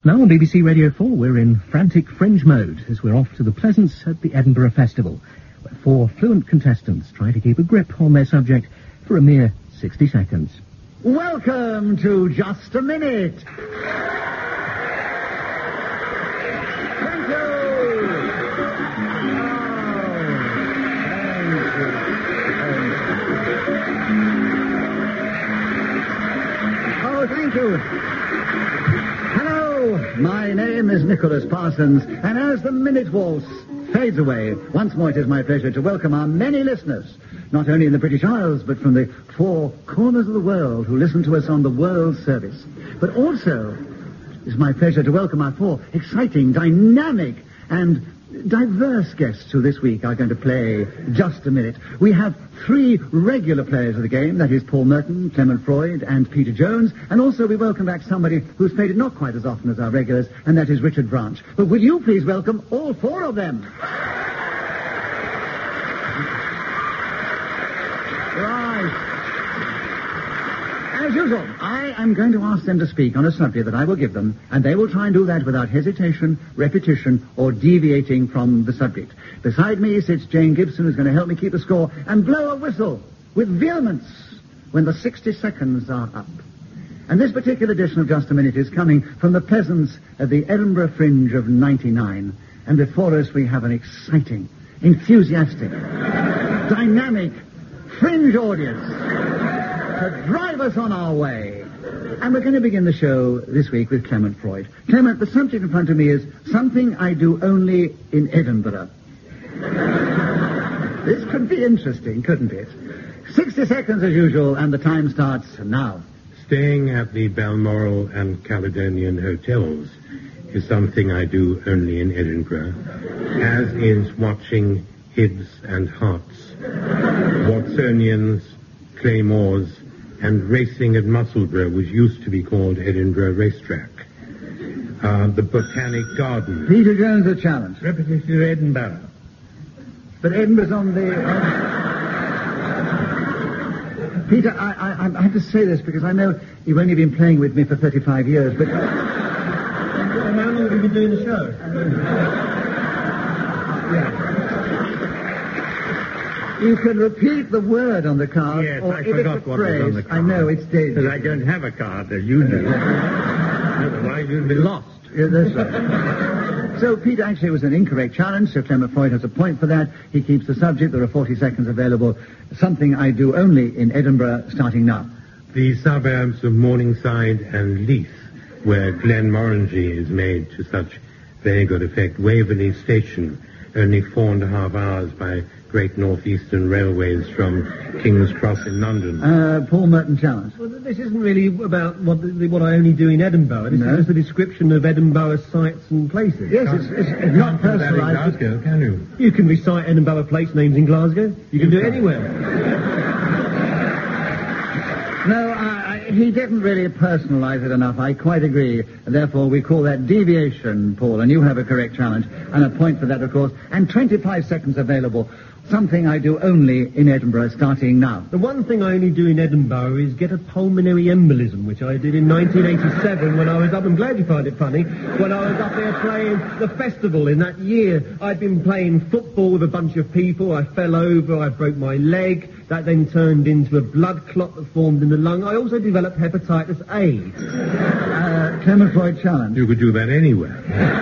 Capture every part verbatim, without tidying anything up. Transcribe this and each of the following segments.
Now on B B C Radio four, we're in frantic fringe mode as we're off to the Pleasance at the Edinburgh Festival, where four fluent contestants try to keep a grip on their subject for a mere sixty seconds. Welcome to Just a Minute. Thank you. Oh, thank you. Oh, thank you. My name is Nicholas Parsons, and as the Minute Waltz fades away, once more it is my pleasure to welcome our many listeners, not only in the British Isles, but from the four corners of the world who listen to us on the World Service. But also, it's my pleasure to welcome our four exciting, dynamic, and diverse guests who this week are going to play Just a Minute. We have three regular players of the game, that is Paul Merton, Clement Freud, and Peter Jones, and also we welcome back somebody who's played it not quite as often as our regulars, and that is Richard Branch. But will you please welcome all four of them? Right. As usual, I am going to ask them to speak on a subject that I will give them, and they will try and do that without hesitation, repetition, or deviating from the subject. Beside me sits Jane Gibson, who's going to help me keep the score and blow a whistle with vehemence when the sixty seconds are up. And this particular edition of Just a Minute is coming from the Pleasance at the Edinburgh Fringe of ninety-nine. And before us we have an exciting, enthusiastic, dynamic fringe audience to drive us on our way. And we're going to begin the show this week with Clement Freud. Clement, the subject in front of me is something I do only in Edinburgh. This could be interesting, couldn't it? sixty seconds as usual, and the time starts now. Staying at the Balmoral and Caledonian hotels is something I do only in Edinburgh, as is watching Hibs and Hearts, Watsonians, Claymores, and racing at Musselburgh, which used to be called Edinburgh Racetrack. Uh, the Botanic Garden. Peter Jones, a challenge. Repetition of Edinburgh. But Edinburgh's on the... Uh... Peter, I, I, I have to say this because I know you've only been playing with me for thirty-five years, but... How long have you been doing the show? Yeah. You can repeat the word on the card. Yes, or I if forgot it's a what phrase, was on the card. I know, it's dangerous. Because I don't have a card that you do. Otherwise you'd be lost. Yeah, that's right. So, Peter, actually, it was an incorrect challenge, so Clement Freud has a point for that. He keeps the subject. There are forty seconds available. Something I do only in Edinburgh, starting now. The suburbs of Morningside and Leith, where Glenmorangie is made to such very good effect. Waverley Station, only four and a half hours by Great North Eastern Railways from King's Cross in London. Uh, Paul Merton challenge. Well, this isn't really about what, what I only do in Edinburgh. This No. is just a description of Edinburgh sites and places. Yes, it's, it's, it's not That in personalised. Glasgow, can you? You can recite Edinburgh place names in Glasgow. You can do it anywhere. No, I, I, he didn't really personalise it enough. I quite agree. Therefore, we call that deviation, Paul, and you have a correct challenge. And a point for that, of course. And twenty-five seconds available. Something I do only in Edinburgh, starting now. The one thing I only do in Edinburgh is get a pulmonary embolism, which I did in nineteen eighty-seven when I was up. I'm glad you find it funny. When I was up there playing the festival in that year, I'd been playing football with a bunch of people. I fell over. I broke my leg. That then turned into a blood clot that formed in the lung. I also developed hepatitis A. Uh, Clement Freud challenge. You could do that anywhere.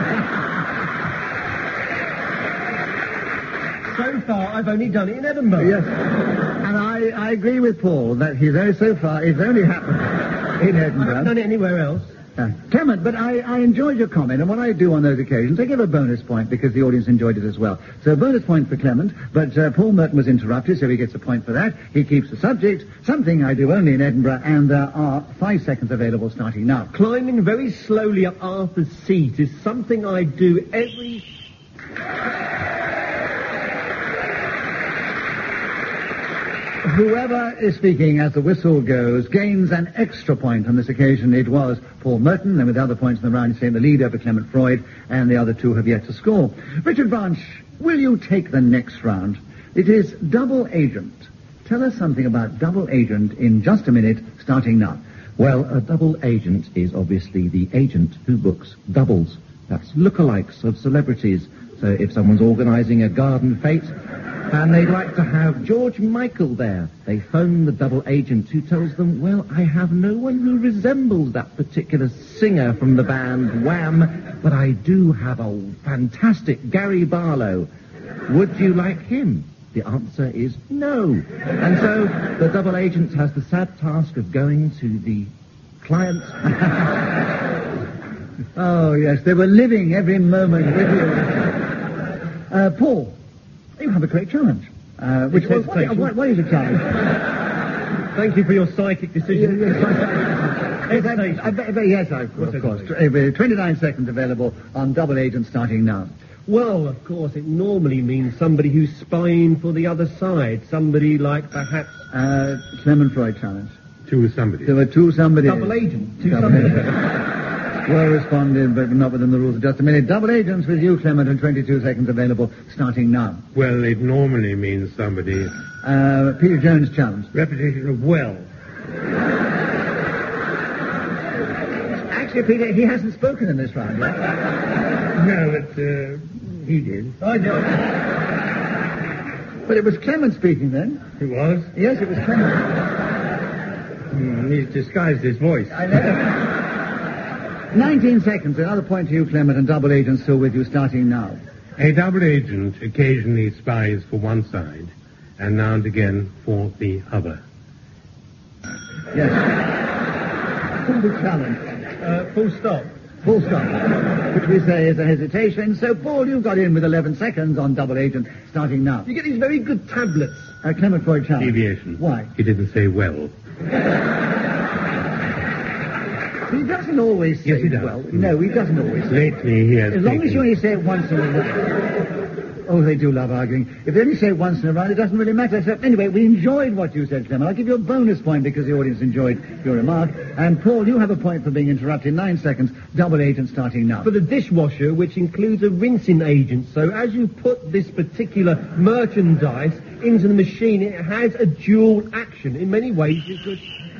So far, I've only done it in Edinburgh. Yes. And I, I agree with Paul that he's only so far, it's only happened in I Edinburgh. haven't done it anywhere else. Uh, Clement, but I, I enjoyed your comment, and what I do on those occasions, I give a bonus point because the audience enjoyed it as well. So a bonus point for Clement, but uh, Paul Merton was interrupted, so he gets a point for that. He keeps the subject, something I do only in Edinburgh, and there are five seconds available starting now. Climbing very slowly up Arthur's Seat is something I do every... Whoever is speaking as the whistle goes gains an extra point. On this occasion, it was Paul Merton, and with the other points in the round, he's taking the lead over Clement Freud, and the other two have yet to score. Richard Branch, will you take the next round? It is Double Agent. Tell us something about Double Agent in just a minute, starting now. Well, a double agent is obviously the agent who books doubles. That's lookalikes of celebrities. So if someone's organising a garden fete and they'd like to have George Michael there, they phone the double agent who tells them, well, I have no one who resembles that particular singer from the band Wham, but I do have a fantastic Gary Barlow. Would you like him? The answer is no. And so the double agent has the sad task of going to the client's... Oh, yes, they were living every moment with you. Uh, Paul, you have a great challenge. Uh, which was, what, what, what is the challenge? Thank you for your psychic decision. Yes, I, I, I, yes, I, of course. twenty-nine seconds available on double agent starting now. Well, of course, it normally means somebody who's spying for the other side. Somebody like perhaps... Uh, Clement Freud challenge. Two somebody. There were two somebody. Double agent. Two double somebody. Agent. Well responded, but not within the rules of just a minute. Double agents with you, Clement, and twenty-two seconds available starting now. Well, it normally means somebody... Uh, Peter Jones challenge. Repetition of well. Actually, Peter, he hasn't spoken in this round yet. No, but uh, he did. I know. But it was Clement speaking then. It was? Yes, it was Clement. Mm, he's disguised his voice. I know. Nineteen seconds. Another point to you, Clement, and double agent still with you starting now. A double agent occasionally spies for one side and now and again for the other. Yes. Full challenge. Uh, full stop. Full stop. Which we say is a hesitation. So, Paul, you got in with eleven seconds on double agent starting now. You get these very good tablets. Uh, Clement Freud challenge. Deviation. Why? He didn't say well. He doesn't always say Yes, he does. well. No, he doesn't always say Lately, he has As long taken... as you only say it once in a while. Oh, they do love arguing. If they only say it once in a while, it doesn't really matter. So, anyway, we enjoyed what you said, Clement. I'll give you a bonus point because the audience enjoyed your remark. And, Paul, you have a point for being interrupted. Nine seconds. Double agent starting now. For the dishwasher, which includes a rinsing agent. So as you put this particular merchandise into the machine, it has a dual action. In many ways, you could...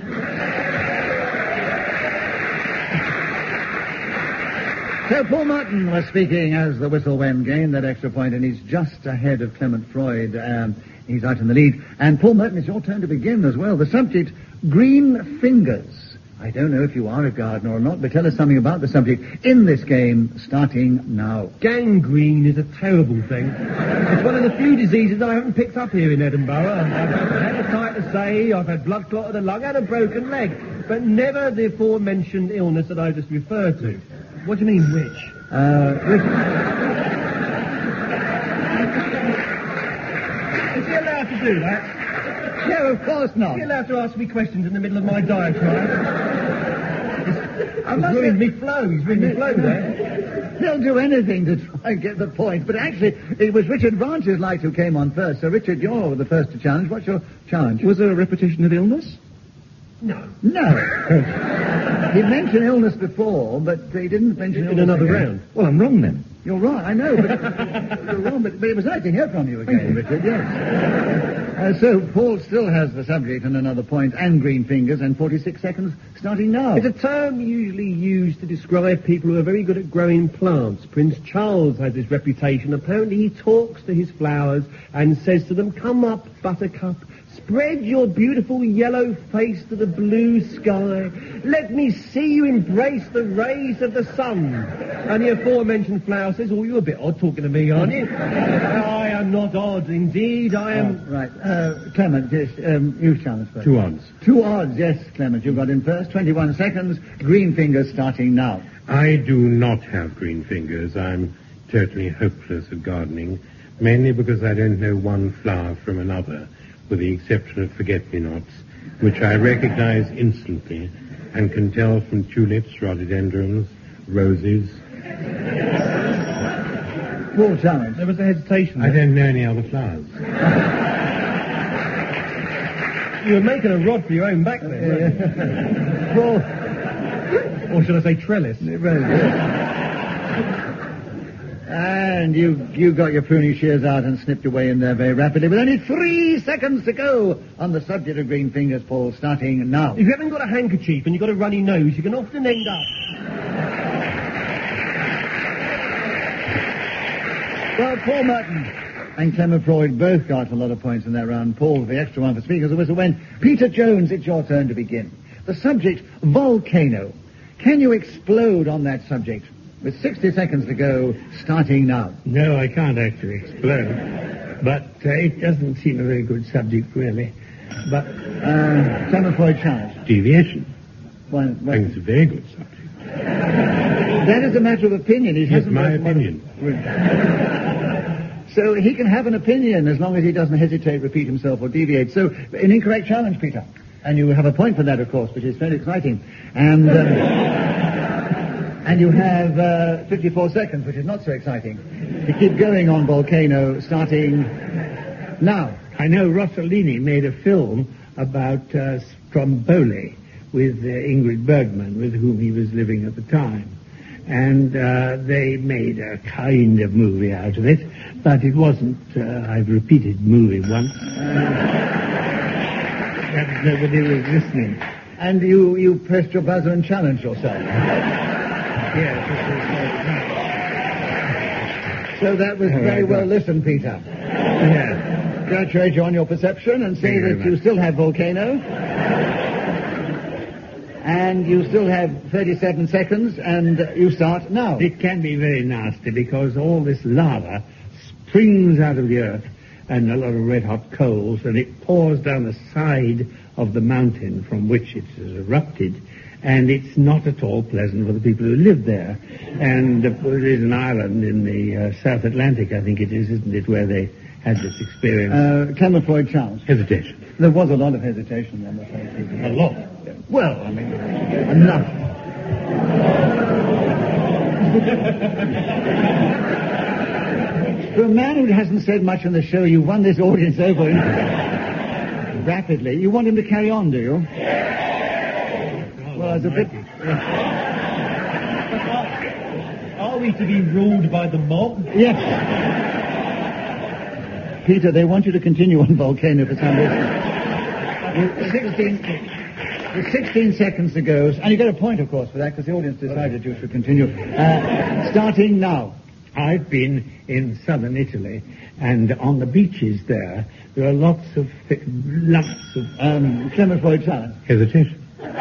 So Paul Martin was speaking as the whistle went, gained that extra point, and he's just ahead of Clement Freud. Um, he's out in the lead. And Paul Martin, it's your turn to begin as well. The subject, green fingers. I don't know if you are a gardener or not, but tell us something about the subject in this game, starting now. Gangrene is a terrible thing. It's one of the few diseases I haven't picked up here in Edinburgh. I've had hepatitis A, I've had blood clot of the lung, and a broken leg, but never the aforementioned illness that I just referred to. What do you mean, which? Uh, which... Is he allowed to do that? No, of course not. Is he allowed to ask me questions in the middle of my diatribe? He's ruined me flow. He's ruined me flow there. He'll do anything to try and get the point. But actually, it was Richard Branch's light who came on first. So, Richard, you're the first to challenge. What's your challenge? Was there a repetition of illness? No. No. He mentioned illness before, but he didn't mention in illness another again. round. Well, I'm wrong then. You're right, I know, but you're wrong, but, but it was nice to hear from you again, Richard, yes. Uh, so, Paul still has the subject and another point, and green fingers, and forty-six seconds starting now. It's a term usually used to describe people who are very good at growing plants. Prince Charles has this reputation. Apparently he talks to his flowers and says to them, "Come up, buttercup, spread your beautiful yellow face to the blue sky. Let me see you embrace the rays of the sun." And the aforementioned flower says, "Oh, you're a bit odd talking to me, aren't you?" "I am not odd. Indeed, I am..." Oh, right. Uh, Clement, yes, um, you challenge first. Two odds. Two odds, yes, Clement. You got in first. twenty-one seconds. Green fingers starting now. I do not have green fingers. I'm totally hopeless at gardening, mainly because I don't know one flower from another, with the exception of forget-me-nots, which I recognize instantly and can tell from tulips, rhododendrons, roses. Full challenge. There was a hesitation I there. don't know any other flowers. You were making a rod for your own back there. Paul. Or should I say trellis? Very good. And And you you got your pruning shears out and snipped your way in there very rapidly, with only three seconds to go on the subject of green fingers, Paul, starting now. If you haven't got a handkerchief and you've got a runny nose, you can often end up... Well, Paul Merton and Clement Freud both got a lot of points in that round. Paul, the extra one for speakers of whistle when. Peter Jones, it's your turn to begin. The subject, volcano. Can you explode on that subject? With sixty seconds to go, starting now. No, I can't actually explode. But uh, it doesn't seem a very good subject, really. But... Uh, Clement Freud challenge. Deviation. Well, I well, think it's a very good subject. that is a matter of opinion. He It's hasn't my got one- opinion. So he can have an opinion as long as he doesn't hesitate, repeat himself, or deviate. So, an incorrect challenge, Peter. And you have a point for that, of course, which is very exciting. And... Um, And you have uh, fifty-four seconds, which is not so exciting, to keep going on Volcano, starting now. I know Rossellini made a film about uh, Stromboli with uh, Ingrid Bergman, with whom he was living at the time. And uh, they made a kind of movie out of it, but it wasn't, uh, I've repeated movie once. That nobody was listening. And you, you pressed your buzzer and challenged yourself. Yes, So that was Oh, very right, well right. listened, Peter. yeah. Congratulate you on your perception and say Thank you very that you much. still have Volcano. And you still have thirty-seven seconds, and uh, you start now. It can be very nasty because all this lava springs out of the earth and a lot of red-hot coals, and it pours down the side of the mountain from which it has erupted, and it's not at all pleasant for the people who live there. And uh, there is an island in the uh, South Atlantic, I think it is, isn't it, where they had this experience. Uh, Clement Freud challenge. Hesitation. There was a lot of hesitation, I'm afraid. A lot. Well, I mean, enough. For a man who hasn't said much on the show, you won this audience over rapidly. You want him to carry on, do you? Well, it's a bit... Are we to be ruled by the mob? Yes. Peter, they want you to continue on Volcano for some reason. With sixteen, with sixteen seconds to go, and you get a point, of course, for that, because the audience decided you should continue. Uh, starting now. I've been in southern Italy, and on the beaches there, there are lots of thi- lumps of... Um, Clement Freud challenge. Hesitation.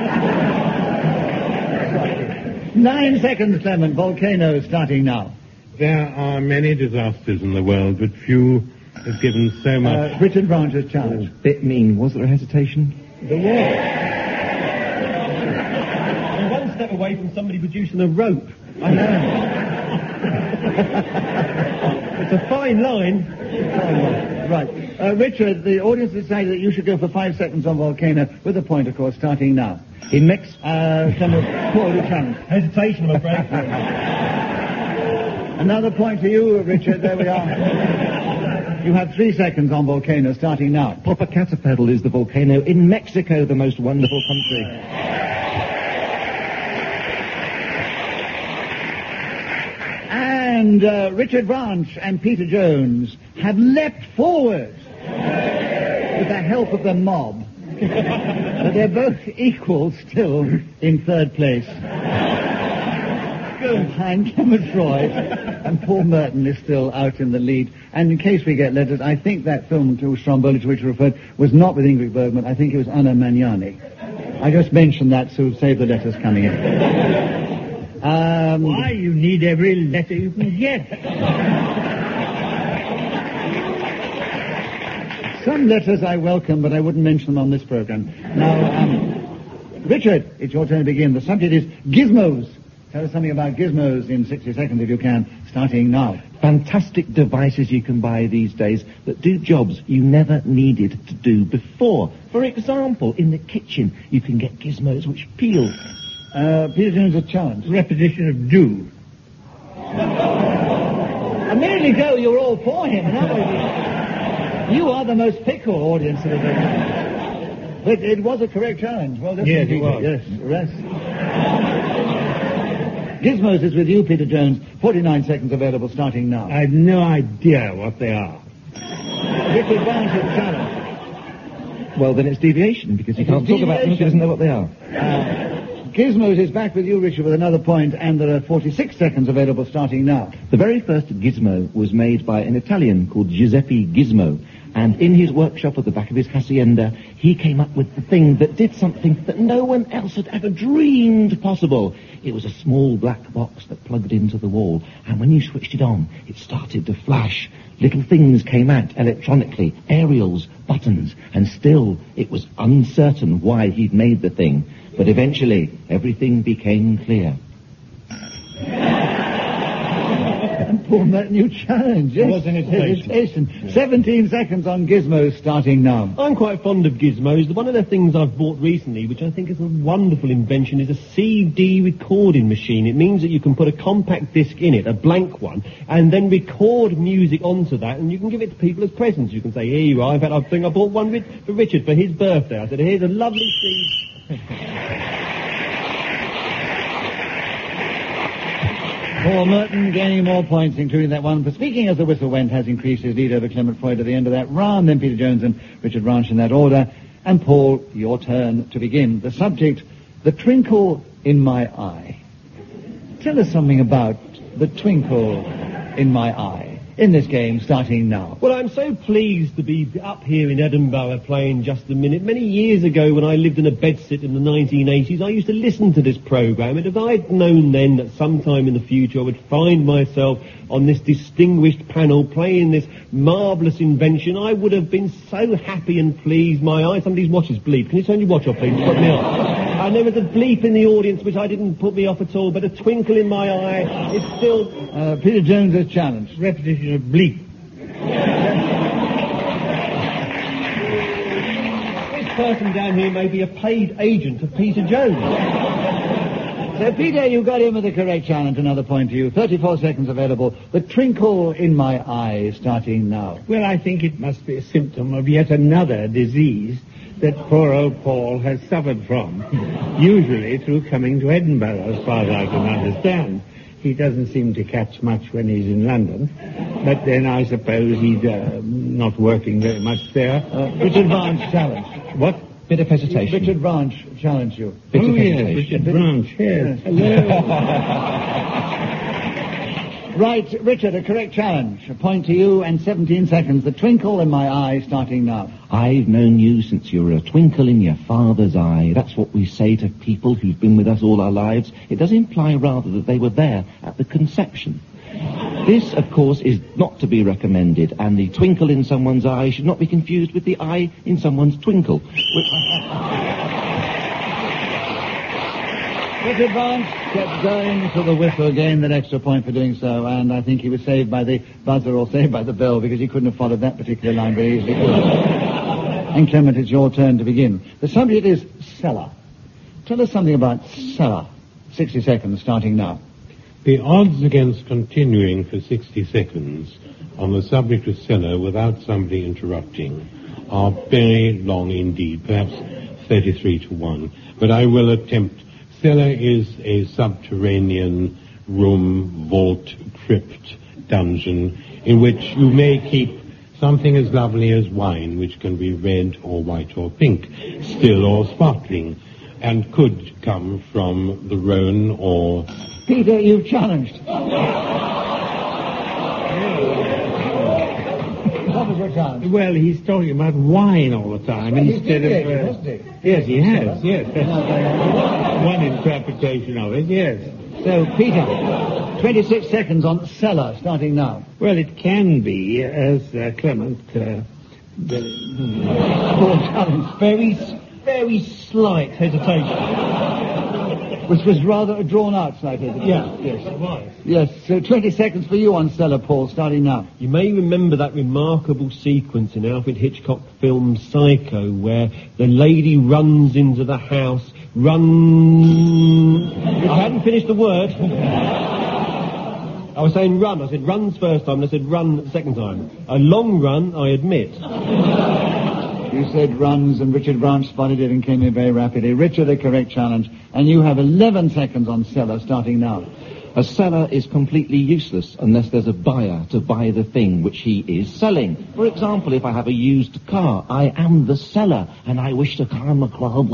Nine seconds, Clement. Volcano starting now. There are many disasters in the world, but few have given so much. Uh, Richard Branch's challenge. Bit mean. Was there a hesitation? The war. We're one step away from somebody producing a rope. I know. It's a fine line. Right. Uh, Richard, the audience decided that you should go for five seconds on Volcano, with a point, of course, starting now. In Mex... Uh, Clement Freud challenge. Hesitation, I'm afraid. Another point to you, Richard. There we are. You have three seconds on Volcano, starting now. Popocatépetl is the volcano in Mexico, the most wonderful country. And uh, Richard Branch and Peter Jones have leapt forward with the help of the mob. But they're both equal still in third place. Behind Clement Freud, and Paul Merton is still out in the lead. And in case we get letters, I think that film to Stromboli to which you referred was not with Ingrid Bergman. I think it was Anna Magnani. I just mentioned that so save the letters coming in. Um, Why, you need every letter you can get. Some letters I welcome, but I wouldn't mention them on this program. Now, um, Richard, it's your turn to begin. The subject is gizmos. Tell us something about gizmos in sixty seconds, if you can, starting now. Fantastic devices you can buy these days that do jobs you never needed to do before. For example, in the kitchen, you can get gizmos which peel. Uh, Peter Jones, a challenge. Repetition of do. A minute ago, you were all for him. Now you are the most fickle audience of the day. But it was a correct challenge. Well done, Yes, it Peter. was. Yes, rest. Gizmos is with you, Peter Jones. forty-nine seconds available starting now. I've no idea what they are. Richard Barnes is challenged. Well, then it's deviation, because you It can't is talk about them if he deviation. doesn't know what they are. Uh, Gizmos is back with you, Richard, with another point, and there are forty-six seconds available starting now. The very first gizmo was made by an Italian called Giuseppe Gizmo, and in his workshop at the back of his hacienda, he came up with the thing that did something that no one else had ever dreamed possible. It was a small black box that plugged into the wall, and when you switched it on, it started to flash. Little things came out electronically, aerials, buttons, and still it was uncertain why he'd made the thing. But eventually, everything became clear. And Paul Merton, you challenge. Yes. Was an hesitation. Hesitation. seventeen seconds on Gizmos starting now. I'm quite fond of gizmos. One of the things I've bought recently, which I think is a wonderful invention, is a C D recording machine. It means that you can put a compact disc in it, a blank one, and then record music onto that, and you can give it to people as presents. You can say, here you are. In fact, I think I bought one ri- for Richard for his birthday. I said, here's a lovely C D. Paul Merton gaining more points, including that one. But speaking as the whistle went, has increased his lead over Clement Freud at the end of that round. Then Peter Jones and Richard Branch in that order. And Paul, your turn to begin. The subject, the twinkle in my eye. Tell us something about the twinkle in my eye in this game, starting now. Well, I'm so pleased to be up here in Edinburgh playing Just a Minute. Many years ago, when I lived in a bedsit in the nineteen eighties, I used to listen to this programme, and if I'd known then that sometime in the future I would find myself on this distinguished panel playing this marvellous invention, I would have been so happy and pleased. My eye, somebody's watch is bleep. Can you turn your watch off, please? Put me off. And there was a bleep in the audience, which I didn't put me off at all, but a twinkle in my eye is still... Uh, Peter Jones is challenged. Repetition of bleep. This person down here may be a paid agent of Peter Jones. So, Peter, you got in with the correct challenge. Another point to you. thirty-four seconds available. The twinkle in my eye, starting now. Well, I think it must be a symptom of yet another disease that poor old Paul has suffered from, usually through coming to Edinburgh, as far as I can understand. He doesn't seem to catch much when he's in London, but then I suppose he's uh, not working very much there. Uh, Richard Branch challenged. What? Bit of hesitation. Richard Branch challenged you. Bit oh, of yes, hesitation. Richard Branch, yes. Hello. Right, Richard, a correct challenge. A point to you and seventeen seconds. The twinkle in my eye, starting now. I've known you since you were a twinkle in your father's eye. That's what we say to people who've been with us all our lives. It does imply rather that they were there at the conception. This, of course, is not to be recommended, and the twinkle in someone's eye should not be confused with the eye in someone's twinkle. Which... Richard Branch kept going to the whistle, gained that extra point for doing so, and I think he was saved by the buzzer or saved by the bell, because he couldn't have followed that particular line very easily. And Clement, it's your turn to begin. The subject is cellar. Tell us something about cellar. sixty seconds, starting now. The odds against continuing for sixty seconds on the subject of cellar without somebody interrupting are very long indeed, perhaps thirty-three to one. But I will attempt. Cellar is a subterranean room, vault, crypt, dungeon, in which you may keep something as lovely as wine, which can be red or white or pink, still or sparkling, and could come from the Rhone or... Peter, you've challenged. What was your challenge? Well, he's talking about wine all the time Well, he's instead of... deviated, uh, hasn't he? Yes, he has, yes. That's one interpretation of it, yes. So, Peter, twenty-six seconds on cellar, starting now. Well, it can be, as uh, Clement... Uh, the, Paul challenged. Very, very slight hesitation. Which was rather a drawn-out slight hesitation. Yeah. Yes. Yes, so twenty seconds for you on cellar, Paul, starting now. You may remember that remarkable sequence in Alfred Hitchcock film Psycho, where the lady runs into the house, run... I hadn't finished the word. I was saying run. I said runs first time, and I said run the second time. A long run, I admit. You said runs, and Richard Branch spotted it and came in very rapidly. Richard, a correct challenge. And you have eleven seconds on cellar, starting now. A seller is completely useless unless there's a buyer to buy the thing which he is selling. For example, if I have a used car, I am the seller, and I wish to come across.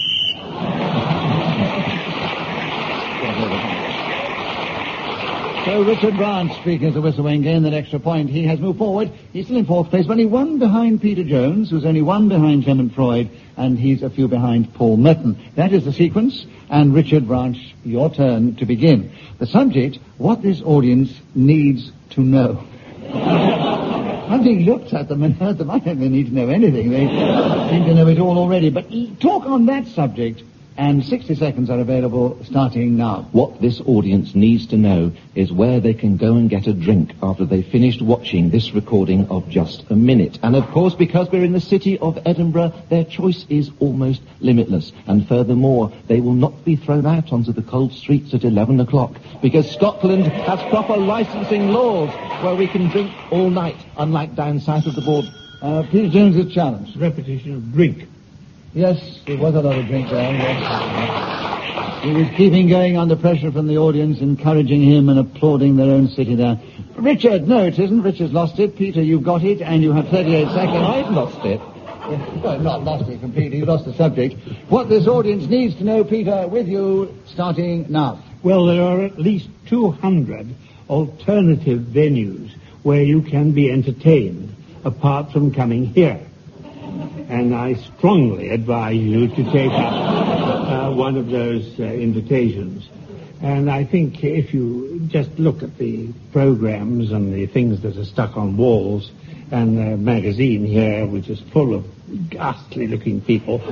So Richard Branch, speaking as the whistle went, gained that extra point. He has moved forward. He's still in fourth place, but only one behind Peter Jones, who's only one behind Clement Freud, and he's a few behind Paul Merton. That is the sequence, and Richard Branch, your turn to begin. The subject, what this audience needs to know. Having looked at them and heard them, I don't think they need to know anything. They seem to know it all already. But talk on that subject, and sixty seconds are available starting now. What this audience needs to know is where they can go and get a drink after they've finished watching this recording of Just a Minute. And of course, because we're in the city of Edinburgh, their choice is almost limitless. And furthermore, they will not be thrown out onto the cold streets at eleven o'clock, because Scotland has proper licensing laws where we can drink all night, unlike down south of the border. Uh, Peter Jones' challenge. Repetition of drink. Yes, there was a lot of drink there. Yes. He was keeping going under pressure from the audience, encouraging him and applauding their own city there. Richard, no, it isn't. Richard's lost it. Peter, you've got it, and you have thirty-eight seconds. I've lost it. Well, not lost it completely. You've lost the subject. What this audience needs to know, Peter, with you, starting now. Well, there are at least two hundred alternative venues where you can be entertained, apart from coming here. And I strongly advise you to take up uh, one of those uh, invitations. And I think if you just look at the programs and the things that are stuck on walls, and the magazine here, which is full of ghastly-looking people,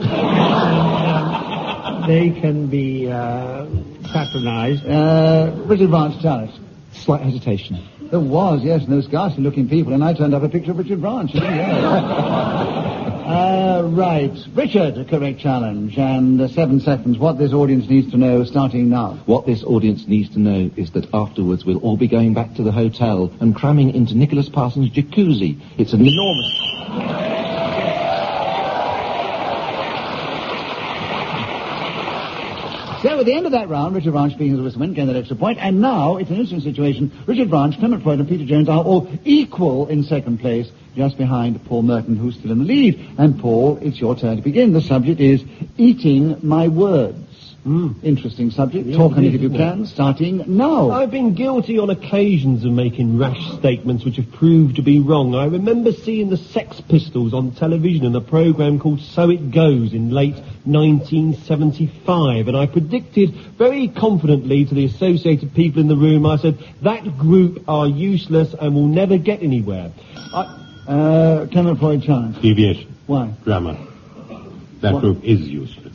um, they can be uh, patronized. Uh, Richard Branch, challenge. Slight hesitation. There was, yes, and those ghastly-looking people, and I turned up a picture of Richard Branch. Uh, right. Richard, a correct challenge. And uh, seven seconds. What this audience needs to know, starting now. What this audience needs to know is that afterwards we'll all be going back to the hotel and cramming into Nicholas Parsons' jacuzzi. It's an enormous... So at the end of that round, Richard Branch, speaking as a whistle, gained that extra point. And now, it's an instant situation. Richard Branch, Clement Freud and Peter Jones are all equal in second place, just behind Paul Merton, who's still in the lead. And Paul, it's your turn to begin. The subject is eating my words. Mm. Interesting subject. Yeah, Talk on it is, if you can, it? Starting now. I've been guilty on occasions of making rash statements which have proved to be wrong. I remember seeing the Sex Pistols on television in a programme called So It Goes in late nineteen seventy-five, and I predicted very confidently to the associated people in the room, I said, that group are useless and will never get anywhere. I... Uh, Clement Freud challenge. Deviation. Why? Grammar. That What? group is useless.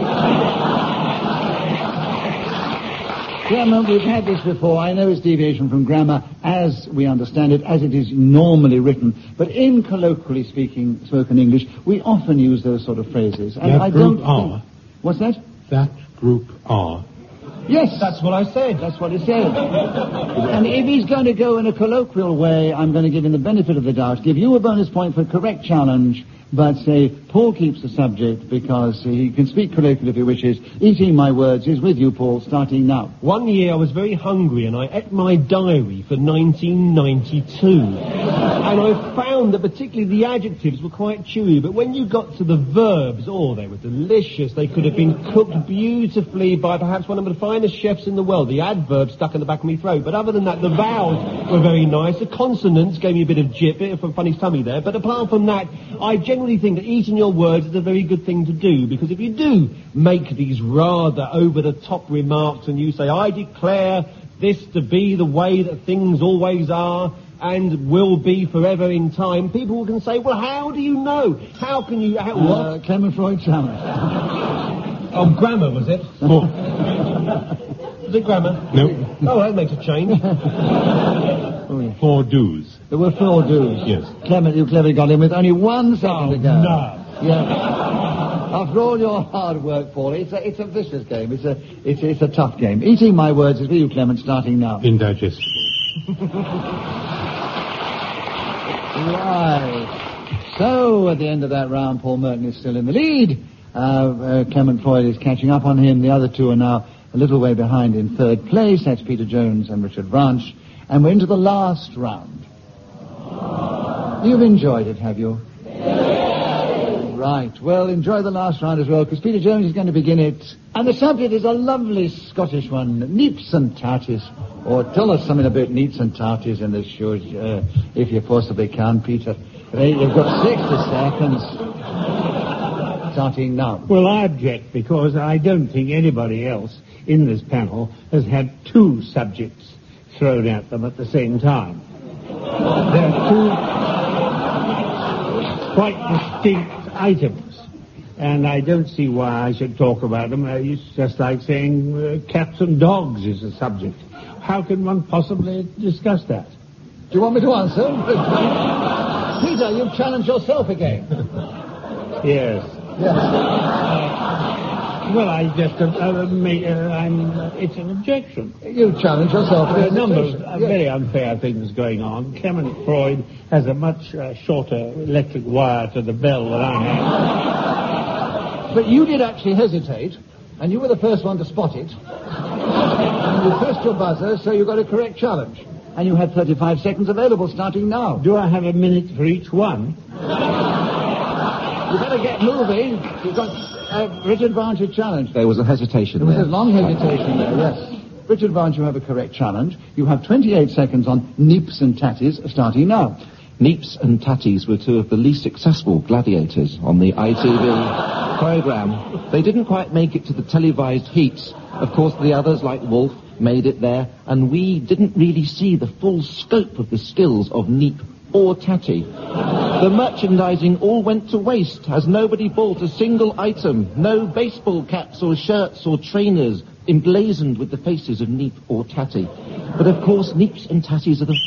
Clement, we've had this before. I know it's deviation from grammar as we understand it, as it is normally written. But in colloquially speaking, spoken English, we often use those sort of phrases. And That I group don't are. think... What's that? That group are. Yes. That's what I said. That's what it said. And if he's going to go in a colloquial way, I'm going to give him the benefit of the doubt, give you a bonus point for correct challenge, but say Paul keeps the subject because he can speak colloquially if he wishes. Eating my words is with you, Paul, starting now. One year I was very hungry and I ate my diary for nineteen ninety-two. And I found that particularly the adjectives were quite chewy, but when you got to the verbs, oh, they were delicious. They could have been cooked beautifully by perhaps one of the finest chefs in the world. The adverbs stuck in the back of my throat. But other than that, the vowels were very nice. The consonants gave me a bit of jip, bit of a funny tummy there. But apart from that, I generally think that eating your words is a very good thing to do, because if you do make these rather over-the-top remarks and you say, I declare this to be the way that things always are and will be forever in time, people can say, well, how do you know? How can you... How, Uh, what? Clement Freud challenge. Oh, grammar, was it? Oh, Was it grammar? no. Oh, that makes a change. Four dues. There were four dues. Yes. Clement, you cleverly got in with only one second Oh, to go. no. Yeah. After all your hard work, Paul, it's a, it's a vicious game. It's a, it's, it's a tough game. Eating my words is with you, Clement, starting now. Indigestible. Right. So, at the end of that round, Paul Merton is still in the lead. Uh, uh, Clement Freud is catching up on him. The other two are now a little way behind in third place. That's Peter Jones and Richard Branch. And we're into the last round. You've enjoyed it, have you? Right. Well, enjoy the last round as well, because Peter Jones is going to begin it. And the subject is a lovely Scottish one, neeps and tarties. Or tell us something about neeps and tarties in this show, uh, if you possibly can, Peter. Right, you've got sixty seconds. Starting now. Well, I object because I don't think anybody else in this panel has had two subjects thrown at them at the same time. They're two quite distinct items, and I don't see why I should talk about them. It's just like saying uh, cats and dogs is a subject. How can one possibly discuss that? Do you want me to answer? Peter, you've challenged yourself again. Yes. Yes. Uh, well, I just, uh, uh, make, uh, I'm, uh, it's an objection. You challenge yourself. There are a number of uh, yes. very unfair things going on. Clement Freud has a much uh, shorter electric wire to the bell than I have. But you did actually hesitate, and you were the first one to spot it. And you pressed your buzzer, so you got a correct challenge. And you had thirty-five seconds available starting now. Do I have a minute for each one? You better get moving. You've got uh, Richard Branch a challenge. There was a hesitation There was there. a long hesitation there, yes. Richard Branch, you have a correct challenge. You have twenty-eight seconds on neeps and tatties starting now. Neeps and Tatties were two of the least successful gladiators on the I T V programme. They didn't quite make it to the televised heats. Of course, the others, like Wolf, made it there, and we didn't really see the full scope of the skills of Neep or Tatty. The merchandising all went to waste, as nobody bought a single item. No baseball caps or shirts or trainers emblazoned with the faces of Neep or Tatty. But of course, Neeps and Tatties are the...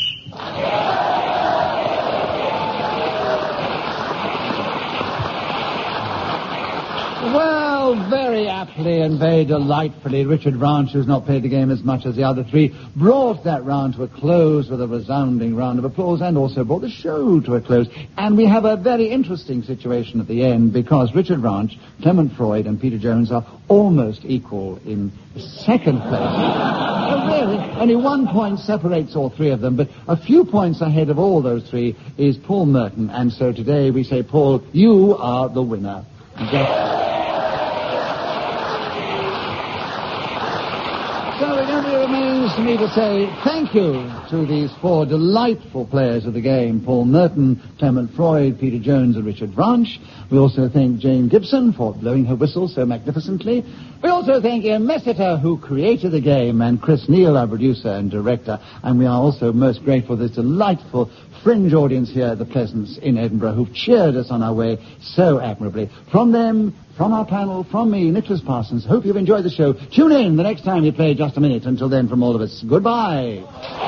Well, very aptly and very delightfully, Richard Branch, who's not played the game as much as the other three, brought that round to a close with a resounding round of applause and also brought the show to a close. And we have a very interesting situation at the end because Richard Branch, Clement Freud and Peter Jones are almost equal in second place. Oh, really? Only one point separates all three of them, but a few points ahead of all those three is Paul Merton. And so today we say, Paul, you are the winner. Yes. So it only remains for me to say thank you to these four delightful players of the game, Paul Merton, Clement Freud, Peter Jones and Richard Branch. We also thank Jane Gibson for blowing her whistle so magnificently. We also thank Ian Messiter, who created the game, and Chris Neal, our producer and director. And we are also most grateful to this delightful fringe audience here at the Pleasance in Edinburgh, who've cheered us on our way so admirably. From them, from our panel, from me, Nicholas Parsons, hope you've enjoyed the show. Tune in the next time you play Just a Minute. Until then, from all of us, goodbye.